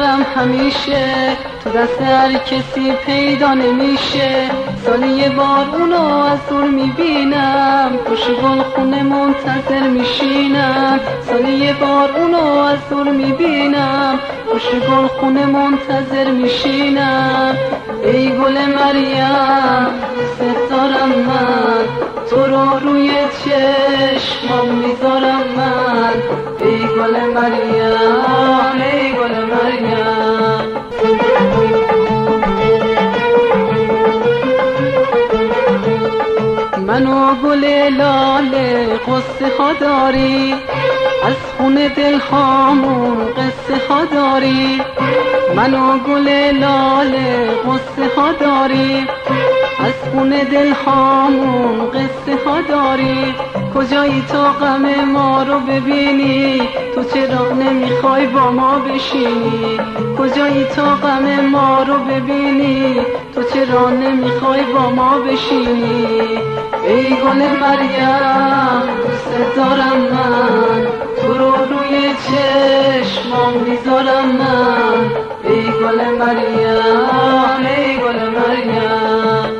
دارم همیشه، تو دست هر کسی پیدا نمیشه. سالی یه بار اونو از دور میبینم، پشت گلخونه منتظر میشینم. سالی یه بار اونو از دور میبینم، پشت گلخونه منتظر میشینم. ای گل مریم دوست دارم من، تو رو روی چشمام میذارم من. ای گل مریم ای گل مریم. منو گل لاله قصه ها داری، از خون دل هامون قصه ها داری. منو گل لاله قصه ها داری، از خون دل هامون قصه ها داری. کجایی تا غم ما رو ببینی، تو چرا نمیخوای با ما بشینی؟ کجایی تا غم ما رو ببینی، تو چرا نمیخوای با ما بشینی؟ ای گل مریم دوست دارم من، تو رو روی چشمام میذارم من. ای گل مریم ای گل مریم.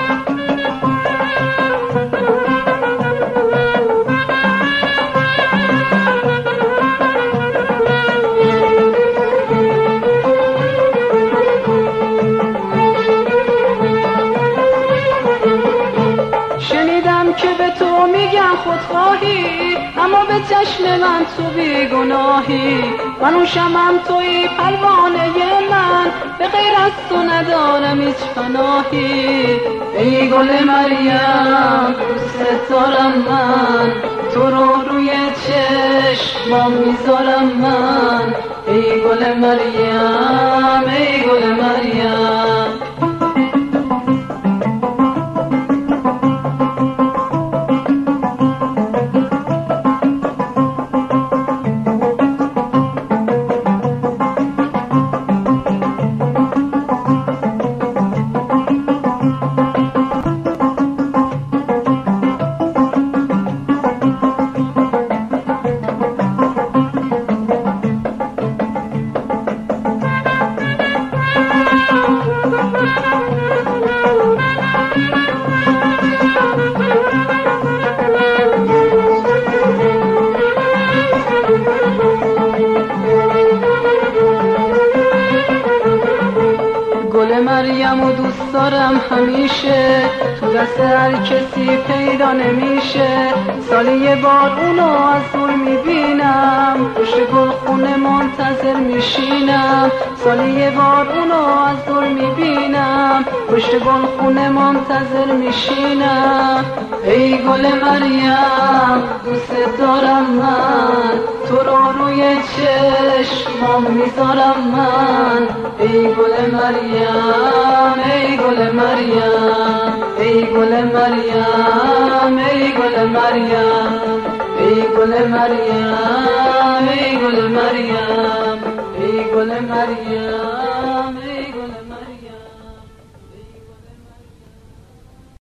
شنیدم که به تو میگن خودخواهی، اما به چشم من تو بیگناهی. من اون شمعم توی پروانه من، به غیر از تو ندارم هیچ پناهی. ای گل مریم دوست دارم من، تو رو روی چشمام میذارم من. ای گل مریم ای گل مریم. گل مریم و دوست دارم همیشه، تو دست هر کسی پیدا نمیشه. سالی یه بار اونو از دور میبینم، پشت گلخونه منتظر میشینم. سالی یه بار اونو از دور میبینم، پشت گلخونه منتظر میشینم. ای گل مریم دوست دارم من، تو رو روی چشمام میذارم من. ای گل مریم ای گل مریم. ای گل مریم ای گل مریم. ای گل مریم ای گل مریم. ای گل مریم.